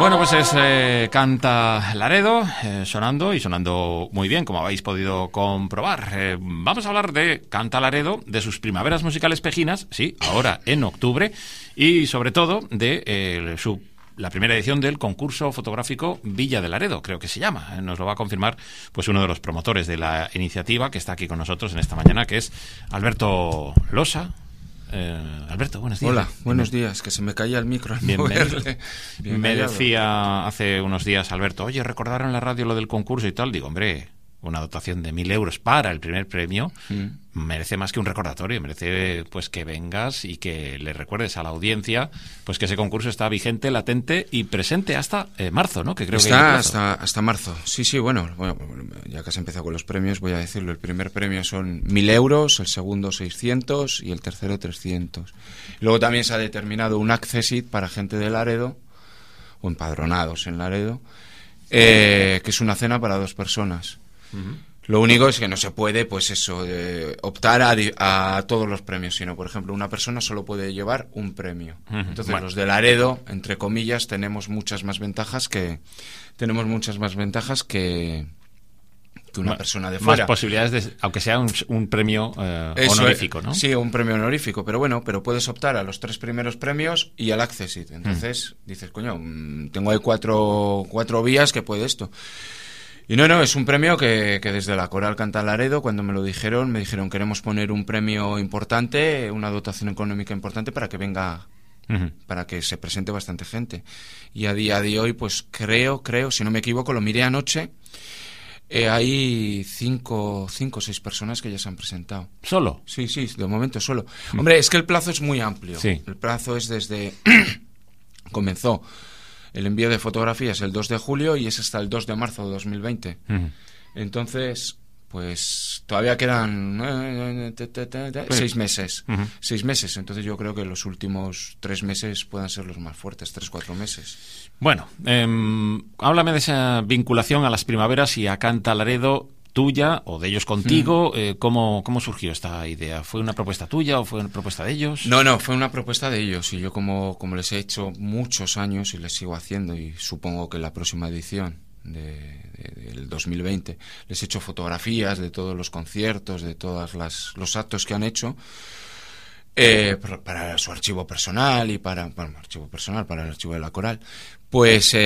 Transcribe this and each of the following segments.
Bueno, pues es Canta Laredo, sonando muy bien, como habéis podido comprobar. Vamos a hablar de Canta Laredo, de sus primaveras musicales pejinas, sí, ahora en octubre, y sobre todo de la primera edición del concurso fotográfico Villa de Laredo, creo que se llama. Nos lo va a confirmar pues uno de los promotores de la iniciativa, que está aquí con nosotros en esta mañana, que es Alberto Losa. Alberto, buenos días. Hola, buenos días, que se me caía el micro al Bienvenido. Bien Me callado. decía hace unos días Alberto, oye, recordaron en la radio lo del concurso y tal. Digo, hombre, una dotación de 1.000 euros para el primer premio merece más que un recordatorio, merece pues que vengas y que le recuerdes a la audiencia pues que ese concurso está vigente, latente y presente hasta marzo, ¿no? Que creo que hay Está hasta marzo. Sí, bueno, ya que has empezado con los premios, voy a decirlo. El primer premio son 1.000 euros, el segundo 600 y el tercero 300. Luego también se ha determinado un accessit para gente de Laredo, o empadronados en Laredo, que es una cena para 2 personas. Lo único es que no se puede, pues eso, optar a todos los premios, sino, por ejemplo, una persona solo puede llevar un premio. Entonces, bueno, los de Laredo, entre comillas, tenemos muchas más ventajas que una persona de fuera. Más posibilidades, aunque sea un premio honorífico, ¿no? Sí, un premio honorífico, pero puedes optar a los 3 primeros premios y al accessit. Entonces, dices, coño, tengo ahí cuatro vías que puede esto. Y no, es un premio que desde la Coral Canta Laredo, cuando me dijeron, queremos poner un premio importante, una dotación económica importante para que venga, para que se presente bastante gente. Y a día de hoy, pues creo, si no me equivoco, lo miré anoche, hay 5 o 6 personas que ya se han presentado. ¿Solo? Sí, de momento solo. Hombre, es que el plazo es muy amplio. Sí. El plazo es desde... comenzó... El envío de fotografías el 2 de julio y es hasta el 2 de marzo de 2020. Entonces, pues todavía quedan 6 meses. 6 meses. Entonces yo creo que los últimos 3 meses puedan ser los más fuertes, 3-4 meses. Bueno, háblame de esa vinculación a las primaveras y a Canta Laredo tuya o de ellos contigo. ¿Cómo surgió esta idea? ¿Fue una propuesta tuya o fue una propuesta de ellos? No, fue una propuesta de ellos y yo como les he hecho muchos años y les sigo haciendo y supongo que en la próxima edición del 2020 les he hecho fotografías de todos los conciertos, de todos los actos que han hecho para su archivo personal y para el archivo de la Coral. Pues...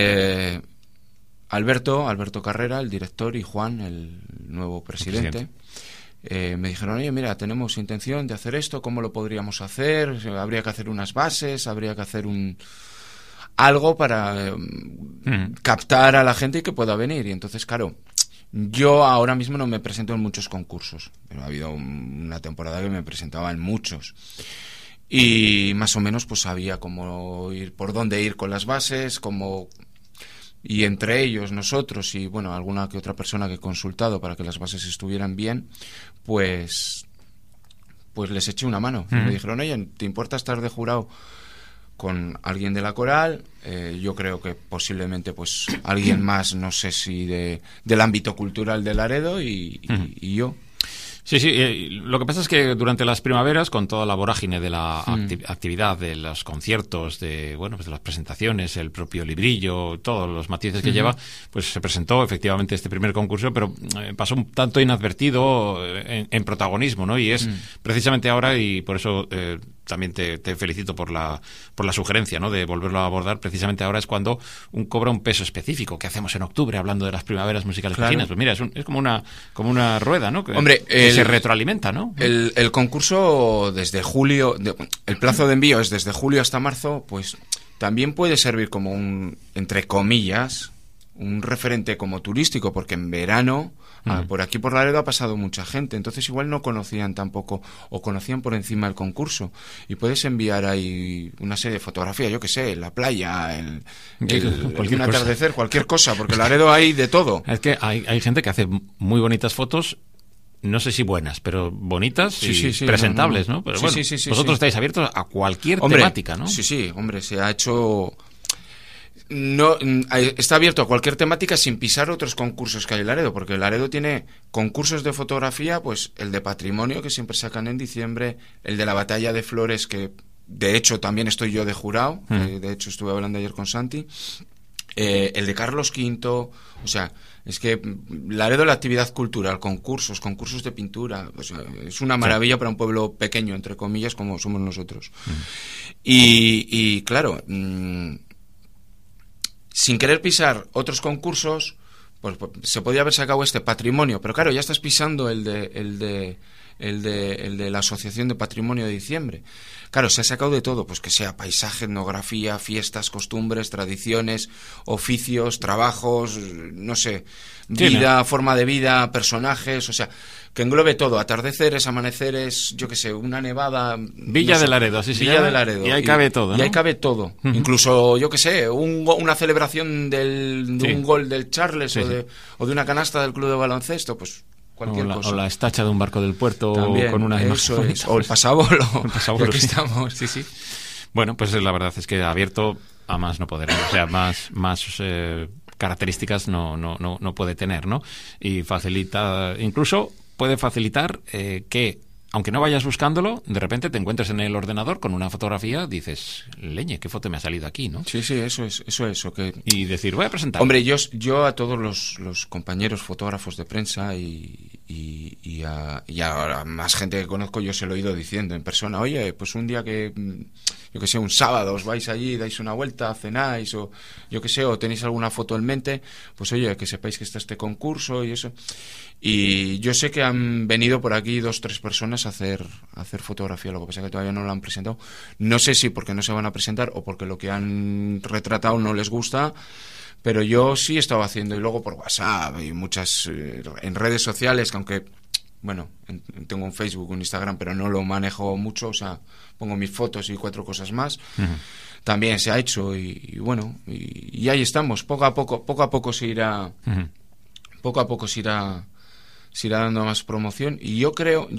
Alberto Carrera, el director, y Juan, el nuevo presidente. Me dijeron, oye, mira, tenemos intención de hacer esto, ¿cómo lo podríamos hacer? Habría que hacer unas bases, habría que hacer algo para captar a la gente y que pueda venir. Y entonces, claro, yo ahora mismo no me presento en muchos concursos, pero ha habido una temporada que me presentaba en muchos. Y más o menos pues sabía cómo ir, por dónde ir con las bases, y entre ellos nosotros y bueno alguna que otra persona que he consultado para que las bases estuvieran bien, pues les eché una mano. Me dijeron, oye, ¿te importa estar de jurado con alguien de la Coral? Yo creo que posiblemente pues alguien más, no sé si del ámbito cultural de Laredo y yo. Sí, lo que pasa es que durante las primaveras, con toda la vorágine de la actividad, de los conciertos, pues de las presentaciones, el propio librillo, todos los matices que lleva, pues se presentó efectivamente este primer concurso, pero pasó un tanto inadvertido en protagonismo, ¿no? Y es precisamente ahora, y por eso también te felicito por la sugerencia, ¿no?, de volverlo a abordar. Precisamente ahora es cuando cobra un peso específico. ¿Qué hacemos en octubre hablando de las primaveras musicales pejinas? Pues mira, es como una rueda, ¿no? Hombre, se retroalimenta, ¿no? El concurso desde julio, el plazo de envío es desde julio hasta marzo, pues también puede servir como entre comillas, un referente como turístico, porque en verano por aquí por Laredo ha pasado mucha gente, entonces igual no conocían tampoco o conocían por encima el concurso y puedes enviar ahí una serie de fotografías, yo que sé, la playa, un atardecer, cualquier cosa, porque en Laredo hay de todo. Es que hay gente que hace muy bonitas fotos, no sé si buenas, pero bonitas y presentables, ¿no? Pero bueno, vosotros estáis abiertos a cualquier temática, ¿no? Sí, hombre, se ha hecho... No, está abierto a cualquier temática sin pisar otros concursos que hay en Laredo, porque Laredo tiene concursos de fotografía, pues el de patrimonio que siempre sacan en diciembre, el de la batalla de flores que de hecho también estoy yo de jurado, de hecho estuve hablando ayer con Santi, el de Carlos V, o sea, es que Laredo, la actividad cultural, concursos de pintura, o sea, es una maravilla para un pueblo pequeño, entre comillas, como somos nosotros. Y claro, sin querer pisar otros concursos, pues se podía haber sacado este patrimonio, pero claro, ya estás pisando el de la Asociación de Patrimonio de Diciembre. Claro, se ha sacado de todo, pues que sea paisaje, etnografía, fiestas, costumbres, tradiciones, oficios, trabajos, no sé, vida, forma de vida, personajes, o sea, que englobe todo, atardeceres, amaneceres, yo qué sé, una nevada... Villa de Laredo, sí, Villa de Laredo. Y ahí cabe todo, ¿no? Y ahí cabe todo. Incluso, yo qué sé, una celebración de un gol del Charles o de una canasta del club de baloncesto, pues... O la estacha de un barco del puerto. También, con una eso es. O el pasabolo. Aquí estamos. Sí. Bueno, pues la verdad es que abierto a más no poder. O sea, más características no puede tener, ¿no? Y facilita, incluso puede facilitar que, aunque no vayas buscándolo, de repente te encuentres en el ordenador con una fotografía, dices, leñe, ¿qué foto me ha salido aquí, no? Sí, eso es. Y decir, voy a presentar. Hombre, yo a todos los compañeros fotógrafos de prensa y a más gente que conozco, yo se lo he ido diciendo en persona, oye, pues un día que, yo que sé, un sábado os vais allí, dais una vuelta, cenáis, o yo que sé, o tenéis alguna foto en mente, pues oye, que sepáis que está este concurso y eso. Y yo sé que han venido por aquí 2 o 3 personas a hacer fotografía, lo que pasa es que todavía no lo han presentado. No sé si porque no se van a presentar o porque lo que han retratado no les gusta, pero yo sí he estado haciendo, y luego por WhatsApp y muchas en redes sociales, que aunque, bueno, tengo un Facebook, un Instagram, pero no lo manejo mucho, o sea, pongo mis fotos y 4 cosas más. También se ha hecho y bueno, y ahí estamos, poco a poco se irá... Poco a poco se irá dando más promoción, y yo creo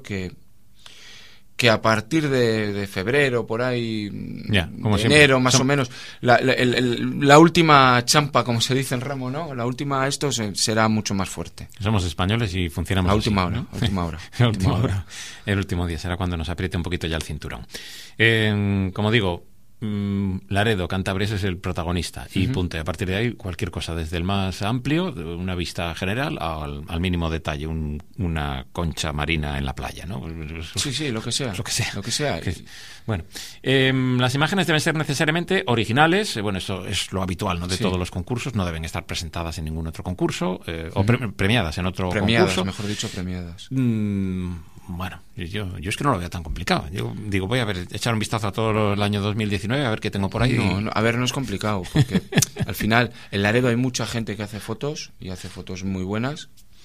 que a partir de febrero, por ahí, de enero, más o menos, la última champa, como se dice en ramo, ¿no? La última, esto será mucho más fuerte. Somos españoles y funcionamos la última así, hora, ¿no? La última hora. El último día será cuando nos apriete un poquito ya el cinturón. Como digo, Laredo, Cantabria es el protagonista y punto. Y a partir de ahí cualquier cosa, desde el más amplio, una vista general, al mínimo detalle, una concha marina en la playa, ¿no? Sí, lo que sea. Bueno, las imágenes deben ser necesariamente originales. Bueno, eso es lo habitual, ¿no? De todos los concursos, no deben estar presentadas en ningún otro concurso o premiadas en otro concurso. Mejor dicho, premiadas. Bueno, yo es que no lo veo tan complicado. Yo digo, voy a echar un vistazo a todo el año 2019, a ver qué tengo por ahí. No, a ver, no es complicado, porque al final en Laredo hay mucha gente que hace fotos, y hace fotos muy buenas,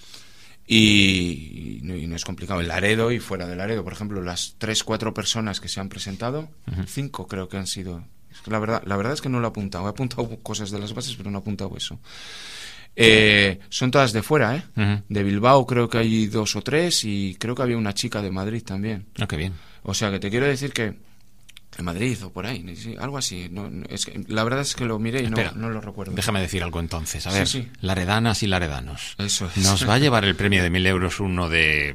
y no es complicado. En Laredo y fuera de Laredo, por ejemplo, las 3-4 personas que se han presentado, 5 creo que han sido... Es que la verdad es que no lo he apuntado cosas de las bases, pero no he apuntado eso. Son todas de fuera, De Bilbao creo que hay 2 o 3, y creo que había una chica de Madrid también. Qué bien. O sea, que te quiero decir que en Madrid o por ahí, algo así. No, es que, la verdad es que lo miré y no lo recuerdo. Déjame decir algo entonces. A ver, sí. Laredanas y laredanos. Eso es. ¿Nos va a llevar el premio de 1.000 euros uno de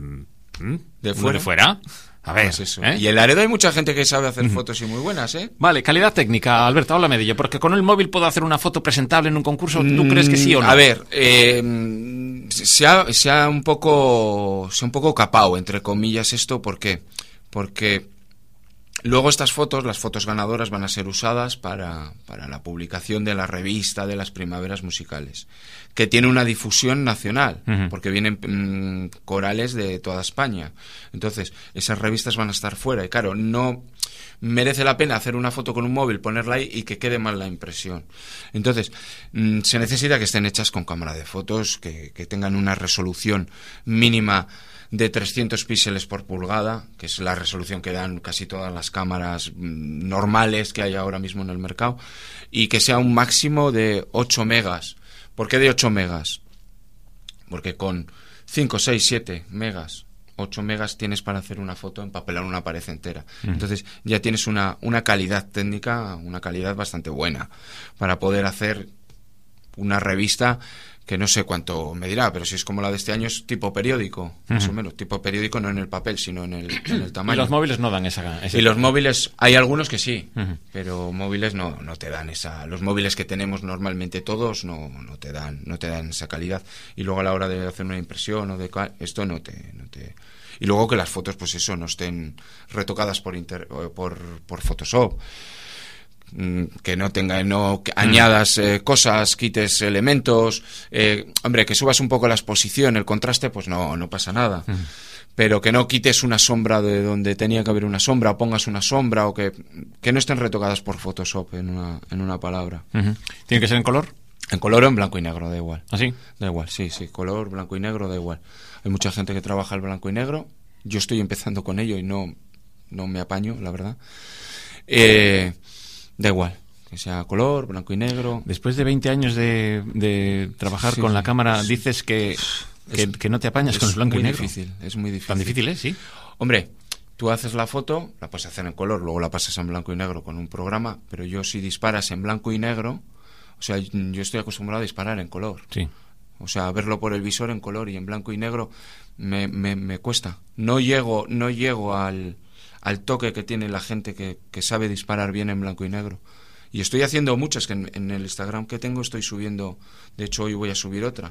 fuera? A ver, pues eso. Y en Laredo hay mucha gente que sabe hacer fotos y muy buenas, ¿eh? Vale, calidad técnica, Alberto, háblame de ello, porque con el móvil puedo hacer una foto presentable en un concurso. ¿Tú crees que sí o no? A ver, se ha un poco capao, entre comillas, esto. ¿Por qué? Porque luego estas fotos, las fotos ganadoras, van a ser usadas para la publicación de la revista de las primaveras musicales, que tiene una difusión nacional, porque vienen corales de toda España. Entonces, esas revistas van a estar fuera. Y claro, no merece la pena hacer una foto con un móvil, ponerla ahí y que quede mal la impresión. Entonces, se necesita que estén hechas con cámara de fotos, que tengan una resolución mínima de 300 píxeles por pulgada, que es la resolución que dan casi todas las cámaras normales que hay ahora mismo en el mercado, y que sea un máximo de 8 megas. ¿Por qué de 8 megas? Porque con 5, 6, 7 megas, 8 megas tienes para hacer una foto, empapelar una pared entera. Entonces ya tienes una calidad técnica, una calidad bastante buena para poder hacer una revista que no sé cuánto me dirá, pero si es como la de este año es tipo periódico, más o menos, tipo periódico no en el papel, sino en el tamaño. Y los móviles no dan esa y los móviles, hay algunos que sí, pero móviles no te dan esa, los móviles que tenemos normalmente todos no te dan esa calidad. Y luego a la hora de hacer una impresión o de esto no te y luego que las fotos, pues eso, no estén retocadas por Photoshop, que que añadas cosas, quites elementos, hombre, que subas un poco la exposición, el contraste, pues no pasa nada. Pero que no quites una sombra de donde tenía que haber una sombra, o pongas una sombra, o que no estén retocadas por Photoshop, en una palabra. ¿Tiene que ser en color? En color o en blanco y negro, da igual. ¿Ah, sí? Da igual, sí, color, blanco y negro, da igual. Hay mucha gente que trabaja el blanco y negro. Yo estoy empezando con ello y no me apaño, la verdad. Da igual, que sea color, blanco y negro. Después de 20 años de trabajar con la cámara, dices que no te apañas con el blanco y negro. Es muy difícil. ¿Tan difícil es? Sí. Hombre, tú haces la foto, la puedes hacer en color, luego la pasas en blanco y negro con un programa, pero si disparas en blanco y negro, o sea, yo estoy acostumbrado a disparar en color. Sí. O sea, verlo por el visor en color y en blanco y negro me cuesta. No llego al toque que tiene la gente que sabe disparar bien en blanco y negro. Y estoy haciendo muchas, que en el Instagram que tengo estoy subiendo, de hecho hoy voy a subir otra,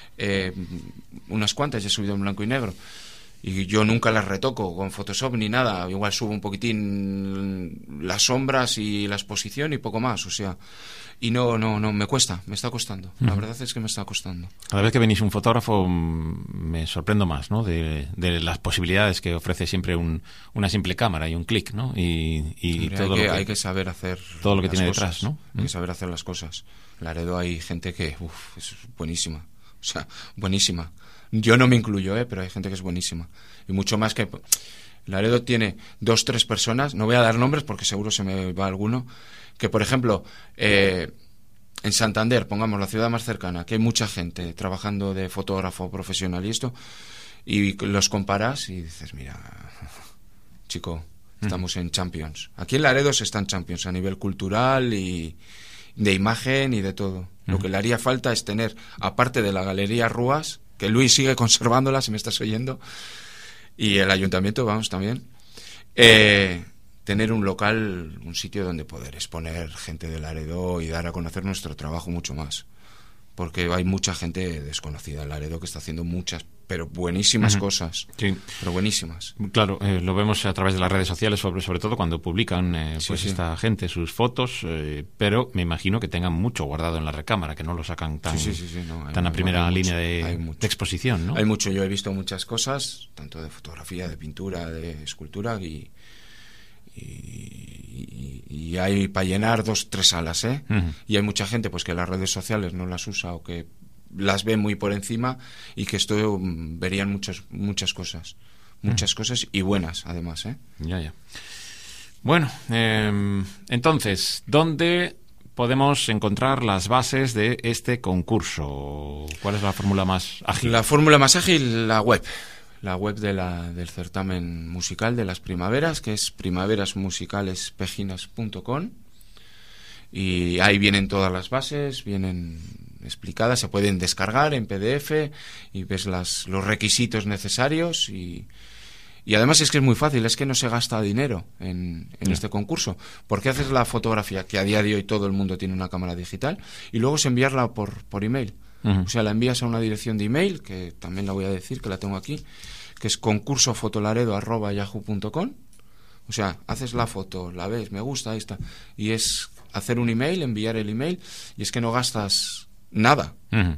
unas cuantas ya he subido en blanco y negro. Y yo nunca las retoco con Photoshop ni nada, igual subo un poquitín las sombras y la exposición y poco más, o sea, y no, me cuesta, me está costando, la verdad es que me está costando. Cada vez que venís un fotógrafo me sorprendo más, ¿no?, de las posibilidades que ofrece siempre una simple cámara y un clic, ¿no?, y todo hay que saber hacer todo lo que tiene cosas, detrás, ¿no? Hay que saber hacer las cosas. En Laredo hay gente que, es buenísima, o sea, buenísima. Yo no me incluyo, pero hay gente que es buenísima. Y mucho más que... Laredo tiene 2-3 personas, no voy a dar nombres porque seguro se me va alguno, que por ejemplo, en Santander, pongamos la ciudad más cercana, que hay mucha gente trabajando de fotógrafo profesional y los comparas y dices, mira, chico, estamos en Champions. Aquí en Laredo se está en Champions a nivel cultural y de imagen y de todo. Lo que le haría falta es tener, aparte de la Galería Rúas, que Luis sigue conservándola, si me estás oyendo, y el ayuntamiento, vamos, también, tener un local, un sitio donde poder exponer gente de Laredo y dar a conocer nuestro trabajo mucho más, porque hay mucha gente desconocida en Laredo que está haciendo muchas, pero buenísimas cosas, sí, pero buenísimas. Claro, lo vemos a través de las redes sociales, sobre todo cuando publican esta gente sus fotos, pero me imagino que tengan mucho guardado en la recámara, que no lo sacan tan a primera línea de exposición, ¿no? Hay mucho, yo he visto muchas cosas, tanto de fotografía, de pintura, de escultura y hay para llenar 2-3 salas, y hay mucha gente pues que las redes sociales no las usa o que las ve muy por encima y que esto verían muchas cosas y buenas además, Ya. Bueno, entonces, ¿dónde podemos encontrar las bases de este concurso? ¿Cuál es la fórmula más ágil? La fórmula más ágil, la web del certamen musical de las primaveras, que es primaverasmusicalespeginas.com, y ahí vienen todas las bases, vienen explicadas, se pueden descargar en PDF y ves los requisitos necesarios y además es que es muy fácil, es que no se gasta dinero en este concurso, porque haces la fotografía, que a día de hoy todo el mundo tiene una cámara digital, y luego es enviarla por email. O sea, la envías a una dirección de email, que también la voy a decir, que la tengo aquí, que es concursofotolaredo@yahoo.com. O sea, haces la foto, la ves, me gusta, ahí está, y es hacer un email, enviar el email, y es que no gastas nada,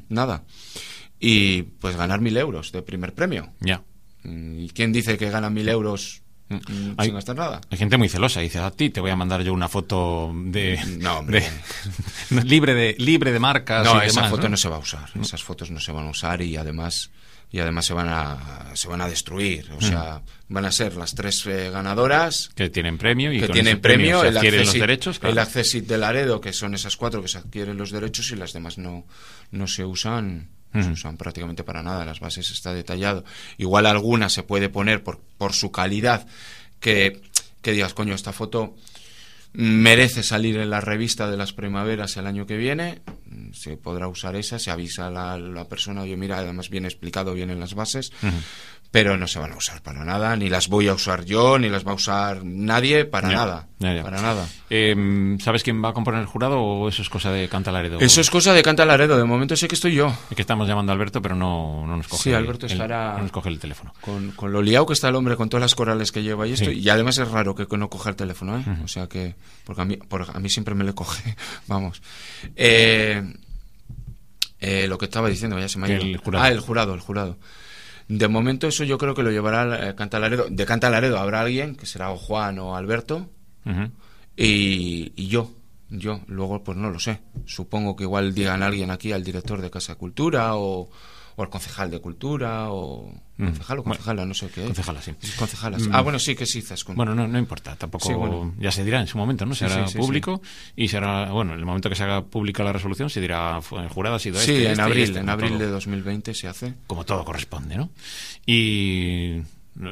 y pues ganar 1.000 euros de primer premio. Ya. ¿Y quién dice que gana 1.000 euros sin gastar nada? Hay gente muy celosa, dice, a ti te voy a mandar yo una foto no, hombre. libre de marcas. No, y esa demás, foto ¿no? No se va a usar, esas fotos no se van a usar y además se van a destruir, o sea, van a ser las 3 ganadoras que tienen premio y que con tienen ese premio premio, se adquieren los derechos, claro. El Accessit de Laredo, que son esas 4 que se adquieren los derechos, y las demás no se usan. No se usan prácticamente para nada, las bases está detallado. Igual alguna se puede poner por su calidad, que digas, coño, esta foto merece salir en la revista de las primaveras el año que viene. Se podrá usar esa, se avisa a la persona, oye, mira, además viene explicado bien en las bases, pero no se van a usar para nada, ni las voy a usar yo, ni las va a usar nadie, para nada. Para nada. ¿Sabes quién va a componer el jurado o eso es cosa de Cantalaredo? Eso es cosa de Cantalaredo, de momento sé que estoy yo. Es que estamos llamando a Alberto, pero no nos coge. Sí, Alberto estará... no nos coge el teléfono. Con lo liado que está el hombre, con todas las corales que lleva y esto, y además es raro que no coja el teléfono, ¿eh? O sea que... Porque a mí siempre me le coge, vamos. Lo que estaba diciendo, ya se me ha ido. El jurado. De momento eso yo creo que lo llevará Cantalaredo. De Cantalaredo habrá alguien, que será o Juan o Alberto, y yo. Luego pues no lo sé. Supongo que igual digan a alguien aquí, al director de Casa de Cultura, o al concejal de Cultura, o... ¿Concejal o concejala? No sé qué. Concejala, sí. Concejala. Bueno, sí, que sí, Zaskun. Bueno, no importa, tampoco... Sí, bueno. Ya se dirá en su momento, ¿no? Se hará público y será... Bueno, en el momento que se haga pública la resolución se dirá, el jurado ha sido Sí, en abril de 2020 se hace. Como todo corresponde, ¿no? Y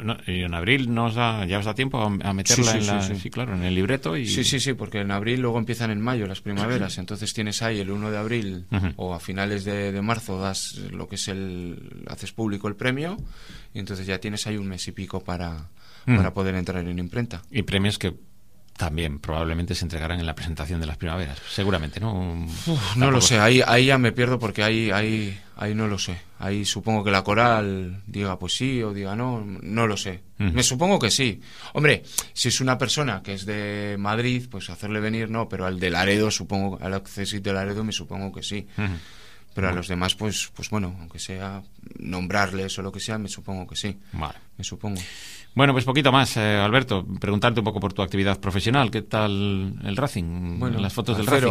en abril ya os da tiempo a meterla claro, en el libreto. Sí, porque en abril luego empiezan en mayo las primaveras, entonces tienes ahí el 1 de abril o a finales de marzo das lo que es haces público el premio y entonces ya tienes ahí un mes y pico para poder entrar en imprenta. Y premios que también probablemente se entregarán en la presentación de las primaveras, seguramente, ¿no? No lo sé, ahí ya me pierdo porque ahí no lo sé. Ahí supongo que la coral diga pues sí o diga no lo sé. Me supongo que sí. Hombre, si es una persona que es de Madrid, pues hacerle venir no, pero al de Laredo supongo, al Accessit de Laredo me supongo que sí. Pero a los demás, pues bueno, aunque sea nombrarles o lo que sea, me supongo que sí. Vale. Me supongo. Bueno, pues poquito más, Alberto. Preguntarte un poco por tu actividad profesional. ¿Qué tal el Racing? Bueno, las fotos del Racing.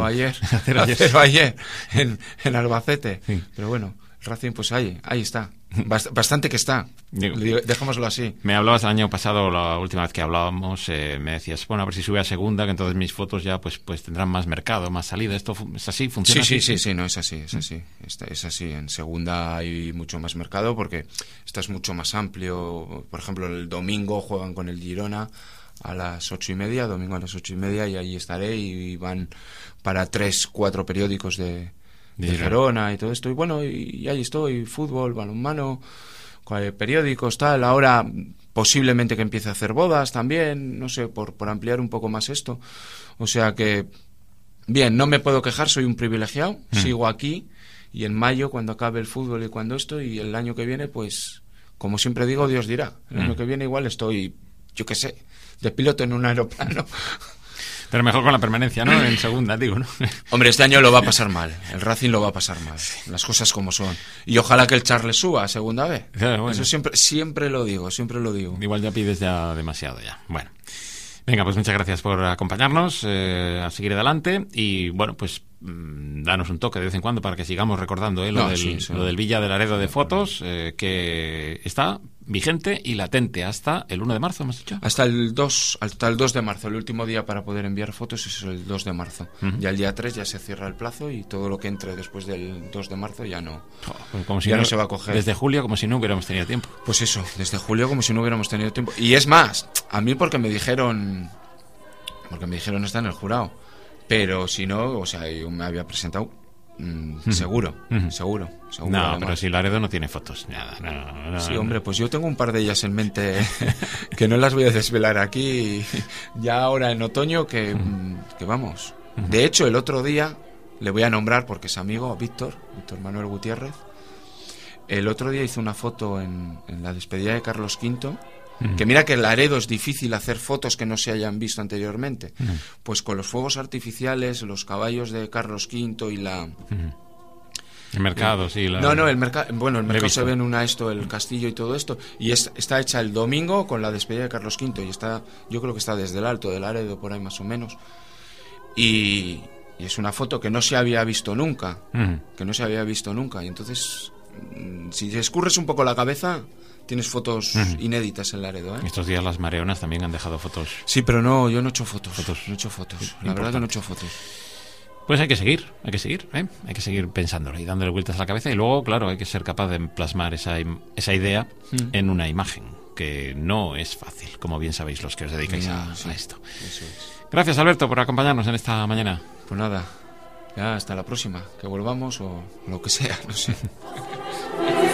Cero ayer en Albacete. Sí. Pero bueno, el Racing pues ahí está. Bastante que está. Dejámoslo así. Me hablabas el año pasado, la última vez que hablábamos, me decías, bueno, a ver si sube a segunda, que entonces mis fotos ya pues tendrán más mercado, más salida. ¿Esto es así? ¿Funciona así? Sí, no, es así. Es así. En segunda hay mucho más mercado porque estás mucho más amplio. Por ejemplo, el domingo juegan con el Girona a las 8:30, domingo a las 8:30, y ahí estaré y van para 3-4 periódicos de Gerona y todo esto, y bueno, y ahí estoy, fútbol, balonmano, periódicos, tal. Ahora posiblemente que empiece a hacer bodas también, no sé, por ampliar un poco más esto. O sea que, bien, no me puedo quejar, soy un privilegiado, sigo aquí, y en mayo, cuando acabe el fútbol y cuando esto, y el año que viene, pues, como siempre digo, Dios dirá. El año que viene igual estoy, yo qué sé, de piloto en un aeroplano. Pero mejor con la permanencia, ¿no? En segunda, digo, ¿no? Hombre, este año lo va a pasar mal. El Racing lo va a pasar mal. Las cosas como son. Y ojalá que el Charles suba a segunda vez. Bueno. Eso siempre lo digo. Igual ya pides ya demasiado ya. Bueno. Venga, pues muchas gracias por acompañarnos, a seguir adelante. Y bueno, pues danos un toque de vez en cuando para que sigamos recordando lo del Villa de Laredo de fotos, que está vigente y latente hasta el 1 de marzo, ¿hemos dicho? Hasta el 2 de marzo, el último día para poder enviar fotos es el 2 de marzo. Ya el día 3 ya se cierra el plazo y todo lo que entre después del 2 de marzo ya no, no se va a coger. Desde julio como si no hubiéramos tenido tiempo. Pues eso, desde julio como si no hubiéramos tenido tiempo. Y es más, a mí porque me dijeron está en el jurado. Pero si no, o sea, yo me había presentado seguro. No, además. Pero si Laredo no tiene fotos, nada. No, sí, hombre, pues yo tengo un par de ellas en mente que no las voy a desvelar aquí ya ahora en otoño, que vamos. De hecho, el otro día, le voy a nombrar porque es amigo, Víctor Manuel Gutiérrez. El otro día hizo una foto en la despedida de Carlos V. Que mira que en Laredo es difícil hacer fotos que no se hayan visto anteriormente. Pues con los fuegos artificiales, los caballos de Carlos V y la... El mercado, sí. No, el mercado. Bueno, el mercado se ve en el castillo y todo esto. Y está hecha el domingo con la despedida de Carlos V. Y yo creo que está desde el Alto de Laredo, por ahí más o menos. Y es una foto que no se había visto nunca. Y entonces, si escurres un poco la cabeza... Tienes fotos inéditas en Laredo, ¿eh? Estos días las mareonas también han dejado fotos. Sí, pero no, yo no he hecho fotos. La verdad que no he hecho fotos. Pues hay que seguir, ¿eh? Hay que seguir pensándolo y dándole vueltas a la cabeza. Y luego, claro, hay que ser capaz de plasmar esa idea en una imagen. que no es fácil, como bien sabéis los que os dedicáis a esto. Eso es. Gracias, Alberto, por acompañarnos en esta mañana. Pues nada, ya hasta la próxima, que volvamos o lo que sea, no sé.